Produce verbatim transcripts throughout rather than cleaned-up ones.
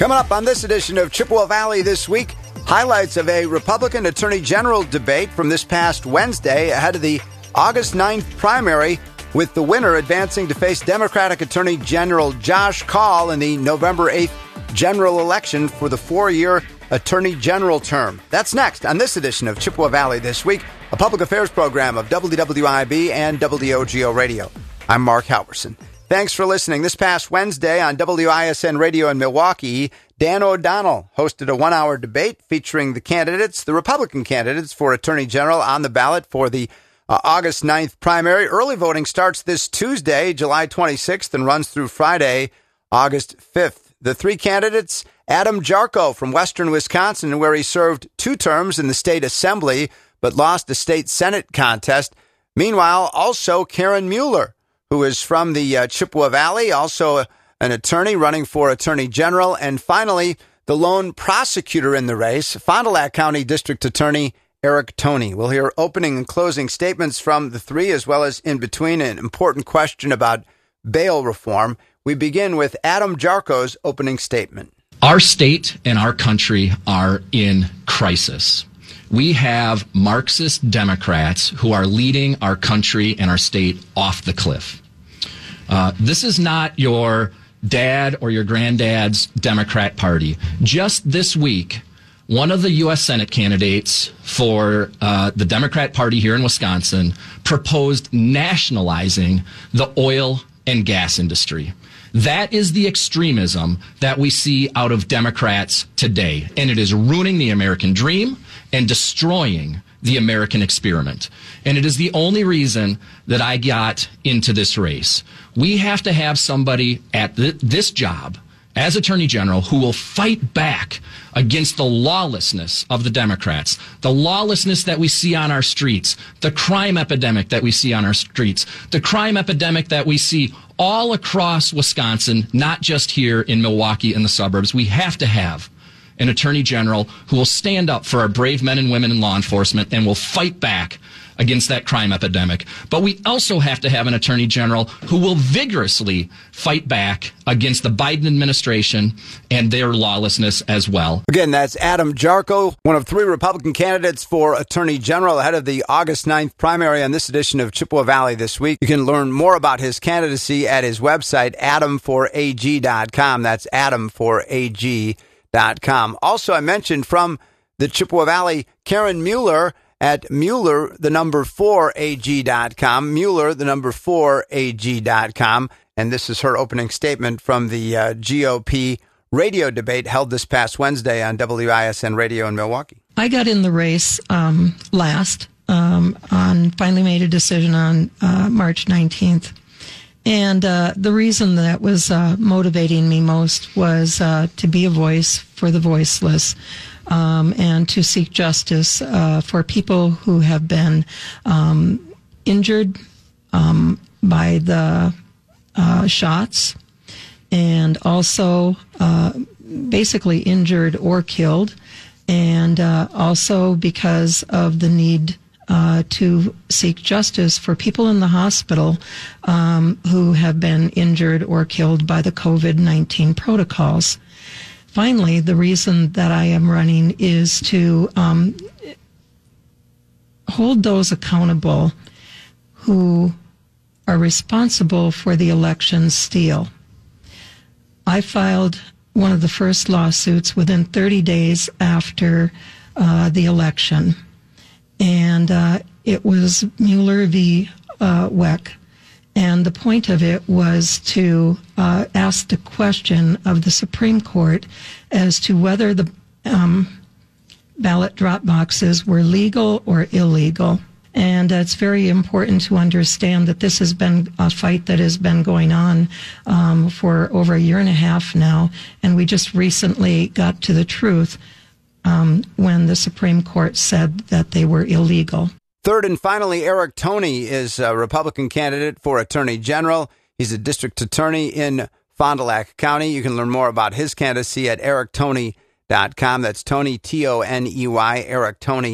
Coming up on this edition of Chippewa Valley This Week, highlights of a Republican Attorney General debate from this past Wednesday ahead of the August ninth primary, with the winner advancing to face Democratic Attorney General Josh Kaul in the November eighth general election for the four-year Attorney General term. That's next on this edition of Chippewa Valley This Week, a public affairs program of W W I B and W O G O Radio. I'm Mark Halverson. Thanks for listening. This past Wednesday on W I S N Radio in Milwaukee, Dan O'Donnell hosted a one-hour debate featuring the candidates, the Republican candidates for Attorney General on the ballot for the uh, August ninth primary. Early voting starts this Tuesday, July twenty-sixth, and runs through Friday, August fifth. The three candidates, Adam Jarko from western Wisconsin, where he served two terms in the state assembly but lost the state Senate contest. Meanwhile, also Karen Mueller, who is from the uh, Chippewa Valley, also an attorney running for Attorney General. And finally, the lone prosecutor in the race, Fond du Lac County District Attorney Eric Toney. We'll hear opening and closing statements from the three, as well as in between an important question about bail reform. We begin with Adam Jarko's opening statement. Our state and our country are in crisis. We have Marxist Democrats who are leading our country and our state off the cliff. Uh, this is not your dad or your granddad's Democrat Party. Just this week, one of the U S Senate candidates for uh, the Democrat Party here in Wisconsin proposed nationalizing the oil and gas industry. That is the extremism that we see out of Democrats today, and it is ruining the American dream and destroying the American experiment. And it is the only reason that I got into this race. We have to have somebody at th- this job as Attorney General who will fight back against the lawlessness of the Democrats, the lawlessness that we see on our streets, the crime epidemic that we see on our streets, the crime epidemic that we see all across Wisconsin, not just here in Milwaukee and the suburbs. We have to have an Attorney General who will stand up for our brave men and women in law enforcement and will fight back against that crime epidemic. But we also have to have an Attorney General who will vigorously fight back against the Biden administration and their lawlessness as well. Again, that's Adam Jarko, one of three Republican candidates for Attorney General ahead of the August ninth primary on this edition of Chippewa Valley This Week. You can learn more about his candidacy at his website, adam for a g dot com. That's adam for a g dot com. Also, I mentioned from the Chippewa Valley, Karen Mueller at Mueller, the number four, A G dot com. Mueller, the number four, A G dot com. And this is her opening statement from the uh, G O P radio debate held this past Wednesday on W I S N Radio in Milwaukee. I got in the race um, last, um, on finally made a decision on uh, March nineteenth. And uh, the reason that was uh, motivating me most was uh, to be a voice for the voiceless. Um, and to seek justice uh, for people who have been um, injured um, by the uh, shots, and also uh, basically injured or killed, and uh, also because of the need uh, to seek justice for people in the hospital um, who have been injured or killed by the COVID nineteen protocols. Finally, the reason that I am running is to um, hold those accountable who are responsible for the election steal. I filed one of the first lawsuits within thirty days after uh, the election, and uh, it was Mueller v. Uh, Weck. And the point of it was to uh, ask the question of the Supreme Court as to whether the um, ballot drop boxes were legal or illegal. And uh, it's very important to understand that this has been a fight that has been going on um, for over a year and a half now. And we just recently got to the truth um, when the Supreme Court said that they were illegal. Third and finally, Eric Toney is a Republican candidate for Attorney General. He's a district attorney in Fond du Lac County. You can learn more about his candidacy at eric toney dot com. That's Tony, T O N E Y, eric toney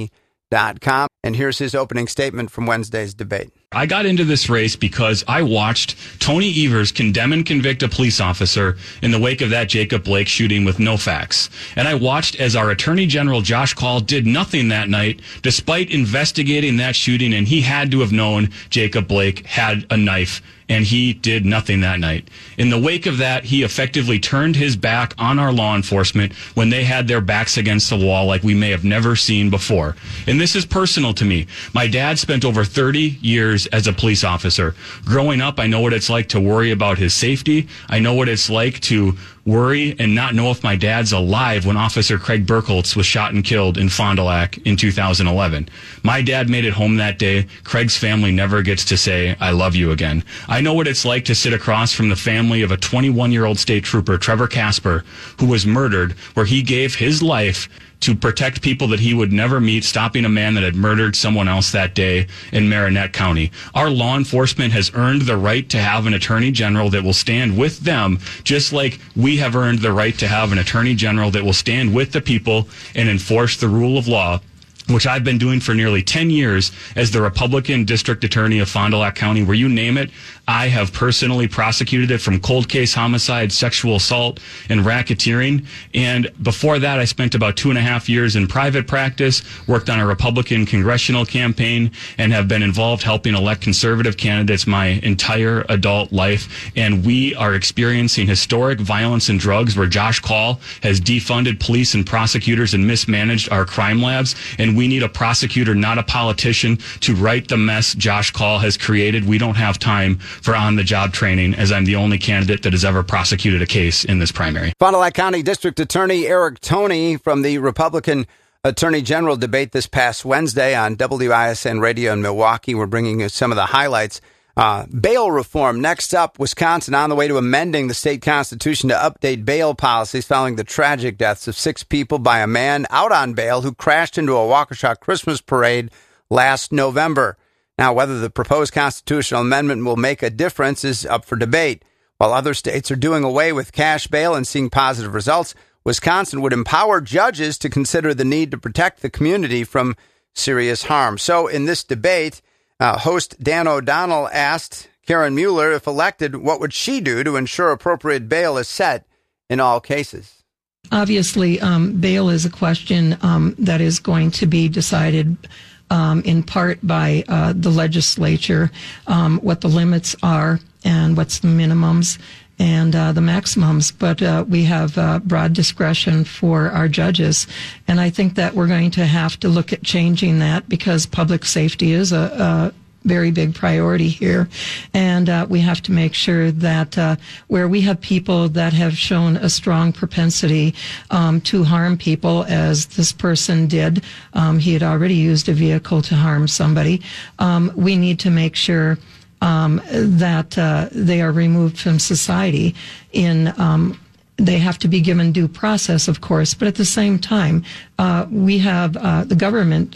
dot com. And here's his opening statement from Wednesday's debate. I got into this race because I watched Tony Evers condemn and convict a police officer in the wake of that Jacob Blake shooting with no facts. And I watched as our Attorney General Josh Kaul did nothing that night despite investigating that shooting, and he had to have known Jacob Blake had a knife, and he did nothing that night. In the wake of that, he effectively turned his back on our law enforcement when they had their backs against the wall like we may have never seen before. And this is personal to me. My dad spent over thirty years as a police officer. Growing up, I know what it's like to worry about his safety. I know what it's like to worry and not know if my dad's alive when Officer Craig Burkholtz was shot and killed in Fond du Lac in two thousand eleven. My dad made it home that day. Craig's family never gets to say, I love you again. I know what it's like to sit across from the family of a twenty-one-year-old state trooper, Trevor Casper, who was murdered, where he gave his life to protect people that he would never meet, stopping a man that had murdered someone else that day in Marinette County. Our law enforcement has earned the right to have an attorney general that will stand with them, just like we have earned the right to have an attorney general that will stand with the people and enforce the rule of law, which I've been doing for nearly ten years as the Republican district attorney of Fond du Lac County. Where you name it, I have personally prosecuted it, from cold case homicide, sexual assault, and racketeering. And before that, I spent about two and a half years in private practice, worked on a Republican congressional campaign, and have been involved helping elect conservative candidates my entire adult life. And we are experiencing historic violence and drugs, where Josh Kaul has defunded police and prosecutors and mismanaged our crime labs. And we need a prosecutor, not a politician, to right the mess Josh Kaul has created. We don't have time for on-the-job training, as I'm the only candidate that has ever prosecuted a case in this primary. Fond du Lac County District Attorney Eric Toney from the Republican Attorney General debate this past Wednesday on W I S N Radio in Milwaukee. We're bringing you some of the highlights. Uh, bail reform. Next up, Wisconsin on the way to amending the state constitution to update bail policies following the tragic deaths of six people by a man out on bail who crashed into a Waukesha Christmas parade last November. Now, whether the proposed constitutional amendment will make a difference is up for debate. While other states are doing away with cash bail and seeing positive results, Wisconsin would empower judges to consider the need to protect the community from serious harm. So in this debate, uh, host Dan O'Donnell asked Karen Mueller, if elected, what would she do to ensure appropriate bail is set in all cases? Obviously, um, bail is a question um, that is going to be decided Um, in part by uh, the legislature, um, what the limits are and what's the minimums and uh, the maximums. But uh, we have uh, broad discretion for our judges. And I think that we're going to have to look at changing that, because public safety is a, a very big priority here. And uh, we have to make sure that uh, where we have people that have shown a strong propensity um, to harm people, as this person did, um, he had already used a vehicle to harm somebody, um, we need to make sure um, that uh, they are removed from society. In um, They have to be given due process, of course, but at the same time, uh, we have uh, the government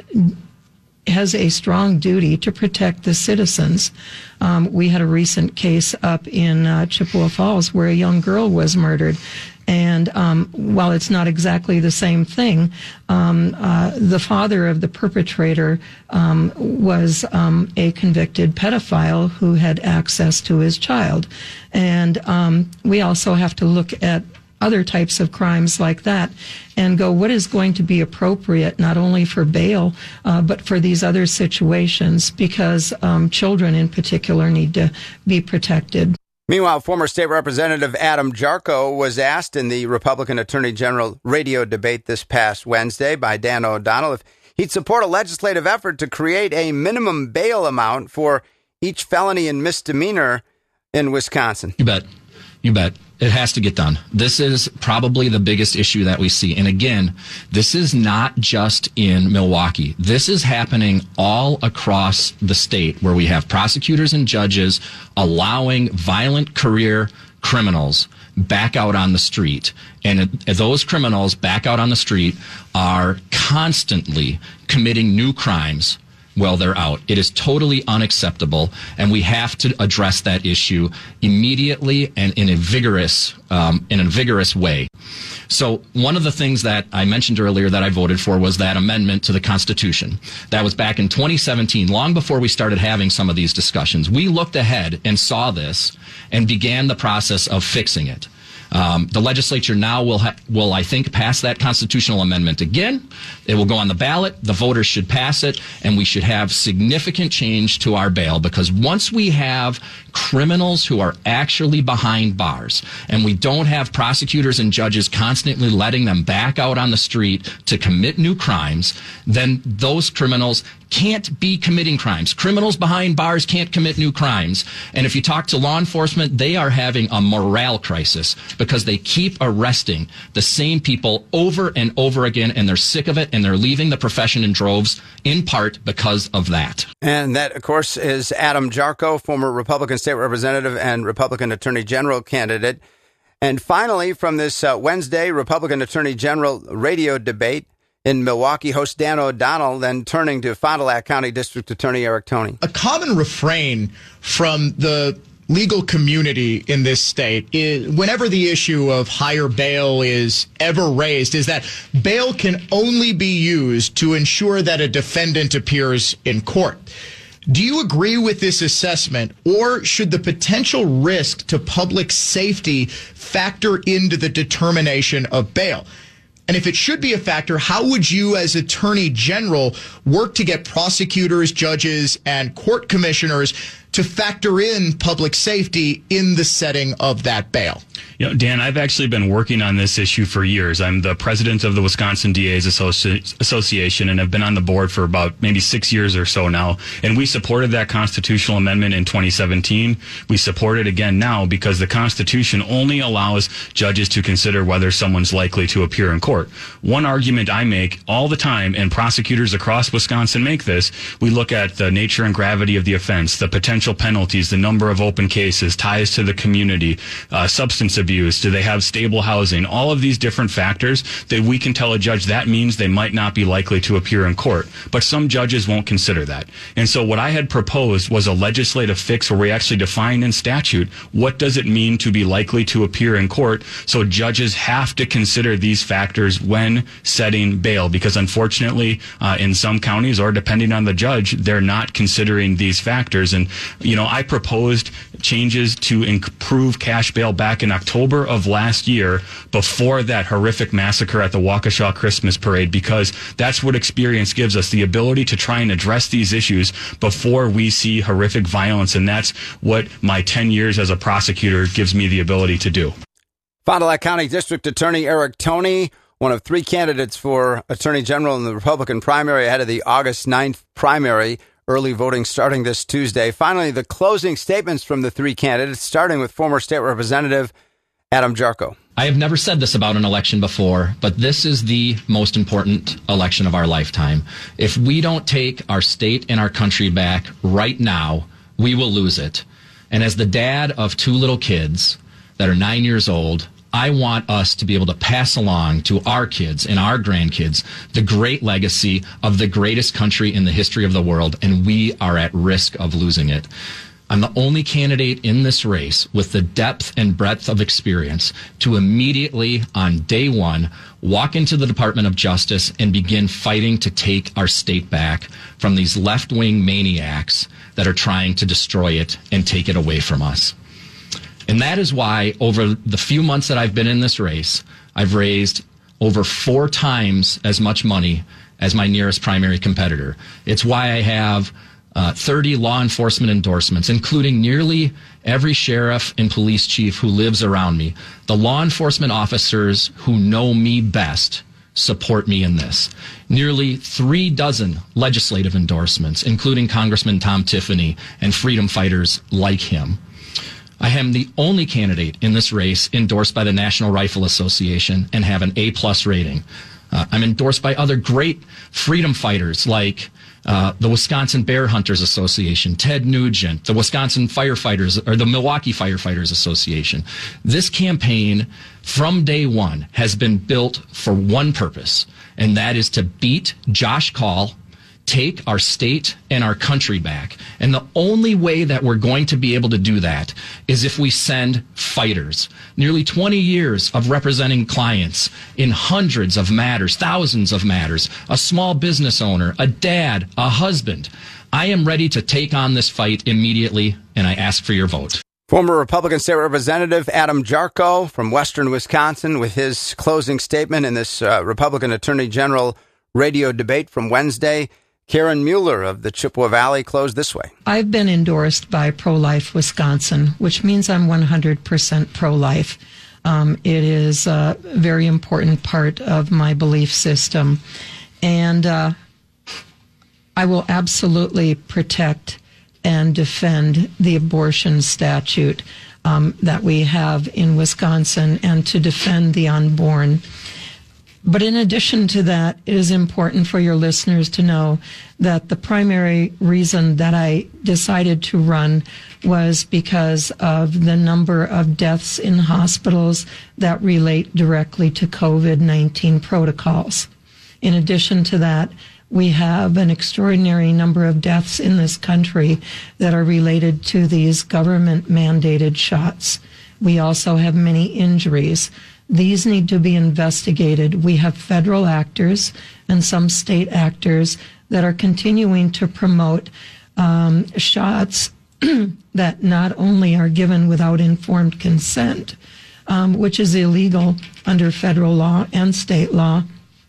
has a strong duty to protect the citizens. Um, we had a recent case up in uh, Chippewa Falls where a young girl was murdered. And um, while it's not exactly the same thing, um, uh, the father of the perpetrator um, was um, a convicted pedophile who had access to his child. And um, we also have to look at other types of crimes like that and go, what is going to be appropriate not only for bail, uh, but for these other situations, because um, children in particular need to be protected. Meanwhile, former state representative Adam Jarko was asked in the Republican Attorney General radio debate this past Wednesday by Dan O'Donnell if he'd support a legislative effort to create a minimum bail amount for each felony and misdemeanor in Wisconsin. You bet. You bet. It has to get done. This is probably the biggest issue that we see. And again, this is not just in Milwaukee. This is happening all across the state, where we have prosecutors and judges allowing violent career criminals back out on the street. And those criminals back out on the street are constantly committing new crimes while they're out. It is totally unacceptable, and we have to address that issue immediately and in a vigorous, um, in a vigorous way. So one of the things that I mentioned earlier that I voted for was that amendment to the Constitution. That was back in twenty seventeen, long before we started having some of these discussions. We looked ahead and saw this and began the process of fixing it. Um, the legislature now will, ha- will, I think, pass that constitutional amendment again. It will go on the ballot. The voters should pass it, and we should have significant change to our bail, because once we have criminals who are actually behind bars and we don't have prosecutors and judges constantly letting them back out on the street to commit new crimes, then those criminals can't be committing crimes. Criminals behind bars can't commit new crimes. And if you talk to law enforcement, they are having a morale crisis because they keep arresting the same people over and over again, and they're sick of it, and they're leaving the profession in droves, in part because of that. And that, of course, is Adam Jarchow, former Republican state representative and Republican attorney general candidate. And finally, from this uh, Wednesday Republican attorney general radio debate in Milwaukee, host Dan O'Donnell, then turning to Fond du Lac County District Attorney Eric Toney. A common refrain from the legal community in this state is, whenever the issue of higher bail is ever raised, is that bail can only be used to ensure that a defendant appears in court. Do you agree with this assessment, or should the potential risk to public safety factor into the determination of bail? And if it should be a factor, how would you as Attorney General work to get prosecutors, judges, and court commissioners to factor in public safety in the setting of that bail? You know, Dan, I've actually been working on this issue for years. I'm the president of the Wisconsin D A's Associ- Association, and I've been on the board for about maybe six years or so now. And we supported that constitutional amendment in twenty seventeen. We support it again now because the Constitution only allows judges to consider whether someone's likely to appear in court. One argument I make all the time, and prosecutors across Wisconsin make this, we look at the nature and gravity of the offense, the potential penalties, the number of open cases, ties to the community, uh, substance abuse. Do they have stable housing? All of these different factors that we can tell a judge that means they might not be likely to appear in court. But some judges won't consider that. And so what I had proposed was a legislative fix where we actually define in statute what does it mean to be likely to appear in court, so judges have to consider these factors when setting bail, because unfortunately uh, in some counties, or depending on the judge, they're not considering these factors. And you know, I proposed changes to improve cash bail back in October of last year, before that horrific massacre at the Waukesha Christmas Parade, because that's what experience gives us, the ability to try and address these issues before we see horrific violence. And that's what my ten years as a prosecutor gives me the ability to do. Fond du Lac County District Attorney Eric Toney, one of three candidates for Attorney General in the Republican primary ahead of the August ninth primary. Early voting starting this Tuesday. Finally, the closing statements from the three candidates, starting with former state representative Adam Jarchow. I have never said this about an election before, but this is the most important election of our lifetime. If we don't take our state and our country back right now, we will lose it. And as the dad of two little kids that are nine years old, I want us to be able to pass along to our kids and our grandkids the great legacy of the greatest country in the history of the world, and we are at risk of losing it. I'm the only candidate in this race with the depth and breadth of experience to immediately, on day one, walk into the Department of Justice and begin fighting to take our state back from these left-wing maniacs that are trying to destroy it and take it away from us. And that is why, over the few months that I've been in this race, I've raised over four times as much money as my nearest primary competitor. It's why I have uh, thirty law enforcement endorsements, including nearly every sheriff and police chief who lives around me. The law enforcement officers who know me best support me in this. Nearly three dozen legislative endorsements, including Congressman Tom Tiffany and freedom fighters like him. I am the only candidate in this race endorsed by the National Rifle Association and have an A-plus rating. Uh, I'm endorsed by other great freedom fighters like uh, the Wisconsin Bear Hunters Association, Ted Nugent, the Wisconsin Firefighters, or the Milwaukee Firefighters Association. This campaign, from day one, has been built for one purpose, and that is to beat Josh Kaul, take our state and our country back. And the only way that we're going to be able to do that is if we send fighters. Nearly twenty years of representing clients in hundreds of matters, thousands of matters, a small business owner, a dad, a husband. I am ready to take on this fight immediately, and I ask for your vote. Former Republican State Representative Adam Jarchow from Western Wisconsin with his closing statement in this uh, Republican Attorney General radio debate from Wednesday. Karen Mueller of the Chippewa Valley closed this way. I've been endorsed by Pro-Life Wisconsin, which means I'm one hundred percent pro-life. Um, it is a very important part of my belief system. And uh, I will absolutely protect and defend the abortion statute um, that we have in Wisconsin and to defend the unborn. But in addition to that, it is important for your listeners to know that the primary reason that I decided to run was because of the number of deaths in hospitals that relate directly to COVID nineteen protocols. In addition to that, we have an extraordinary number of deaths in this country that are related to these government-mandated shots. We also have many injuries. These need to be investigated. We have federal actors and some state actors that are continuing to promote um, shots that not only are given without informed consent, um, which is illegal under federal law and state law,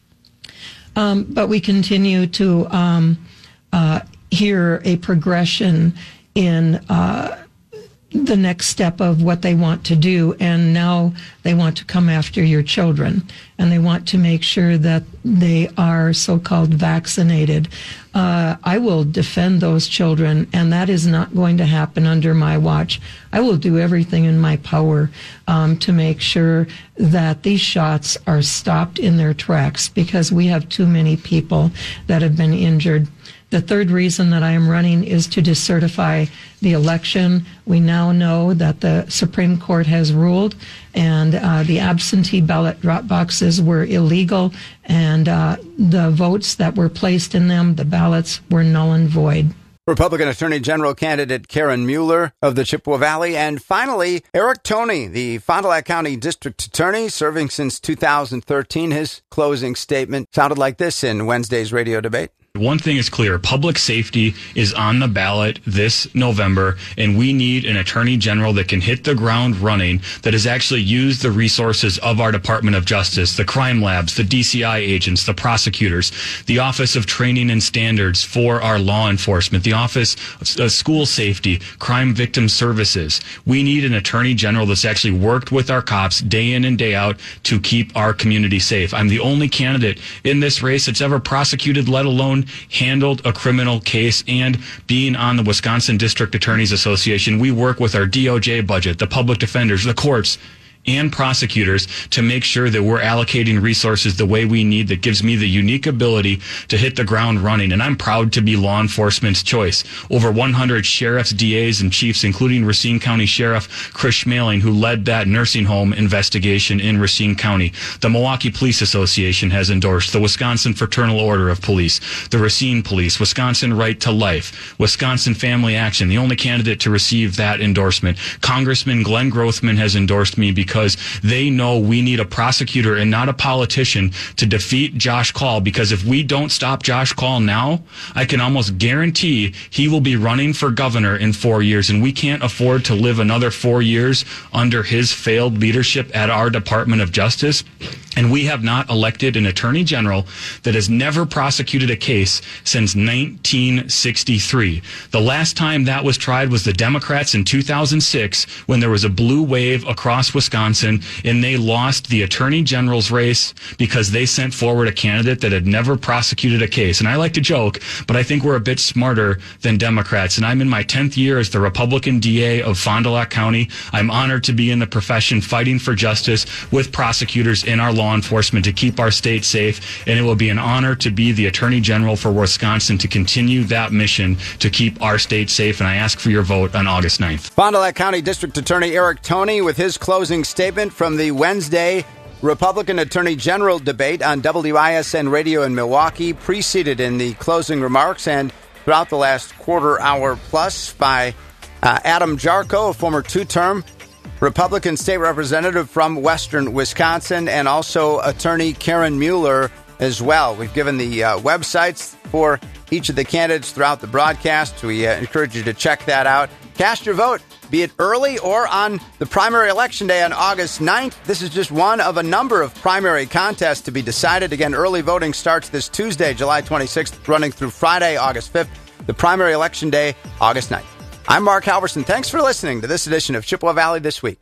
um, but we continue to um, uh, hear a progression in uh, the next step of what they want to do, and now they want to come after your children, and they want to make sure that they are so-called vaccinated. Uh, I will defend those children, and that is not going to happen under my watch. I will do everything in my power um, to make sure that these shots are stopped in their tracks, because we have too many people that have been injured. The third reason that I am running is to decertify the election. We now know that the Supreme Court has ruled, and uh, the absentee ballot drop boxes were illegal, and uh, the votes that were placed in them, the ballots, were null and void. Republican Attorney General candidate Karen Mueller of the Chippewa Valley. And finally, Eric Toney, the Fond du Lac County District Attorney, serving since two thousand thirteen. His closing statement sounded like this in Wednesday's radio debate. One thing is clear. Public safety is on the ballot this November, and we need an attorney general that can hit the ground running, that has actually used the resources of our Department of Justice, the crime labs, the D C I agents, the prosecutors, the Office of Training and Standards for our law enforcement, the Office of School Safety, Crime Victim Services. We need an attorney general that's actually worked with our cops day in and day out to keep our community safe. I'm the only candidate in this race that's ever prosecuted, let alone handled a criminal case. And being on the Wisconsin District Attorneys Association, we work with our D O J budget, the public defenders, the courts, and prosecutors to make sure that we're allocating resources the way we need. That gives me the unique ability to hit the ground running. And I'm proud to be law enforcement's choice. Over one hundred sheriffs, D As, and chiefs, including Racine County Sheriff Chris Schmaling, who led that nursing home investigation in Racine County. The Milwaukee Police Association has endorsed the Wisconsin Fraternal Order of Police, the Racine Police, Wisconsin Right to Life, Wisconsin Family Action, the only candidate to receive that endorsement. Congressman Glenn Grothman has endorsed me because because they know we need a prosecutor and not a politician to defeat Josh Kaul. Because if we don't stop Josh Kaul now, I can almost guarantee he will be running for governor in four years, and we can't afford to live another four years under his failed leadership at our Department of Justice. And we have not elected an attorney general that has never prosecuted a case since nineteen sixty-three. The last time that was tried was the Democrats in two thousand six, when there was a blue wave across Wisconsin, and they lost the attorney general's race because they sent forward a candidate that had never prosecuted a case. And I like to joke, but I think we're a bit smarter than Democrats. And I'm in my tenth year as the Republican D A of Fond du Lac County. I'm honored to be in the profession fighting for justice with prosecutors in our law enforcement to keep our state safe. And it will be an honor to be the Attorney General for Wisconsin to continue that mission to keep our state safe. And I ask for your vote on August ninth. Fond du Lac County District Attorney Eric Toney with his closing statement from the Wednesday Republican Attorney General debate on W I S N Radio in Milwaukee, preceded in the closing remarks and throughout the last quarter hour plus by uh, Adam Jarko, a former two-term Republican state representative from western Wisconsin, and also attorney Karen Mueller as well. We've given the uh, websites for each of the candidates throughout the broadcast. We uh, encourage you to check that out. Cast your vote, be it early or on the primary election day on August ninth. This is just one of a number of primary contests to be decided. Again, early voting starts this Tuesday, July twenty-sixth, running through Friday, August fifth. The primary election day, August ninth. I'm Mark Halverson. Thanks for listening to this edition of Chippewa Valley This Week.